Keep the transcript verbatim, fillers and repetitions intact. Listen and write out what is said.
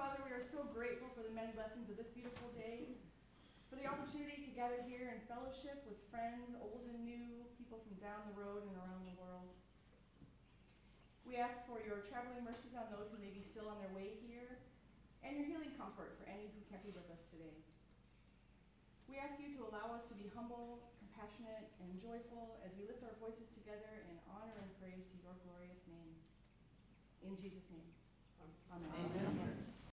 Father, we are so grateful for the many blessings of this beautiful day, for the opportunity to gather here in fellowship with friends, old and new, people from down the road and around the world. We ask for your traveling mercies on those who may be still on their way here, and your healing comfort for any who can't be with us today. We ask you to allow us to be humble, compassionate, and joyful as we lift our voices together in honor and praise to your glorious name. In Jesus' name, amen. Amen.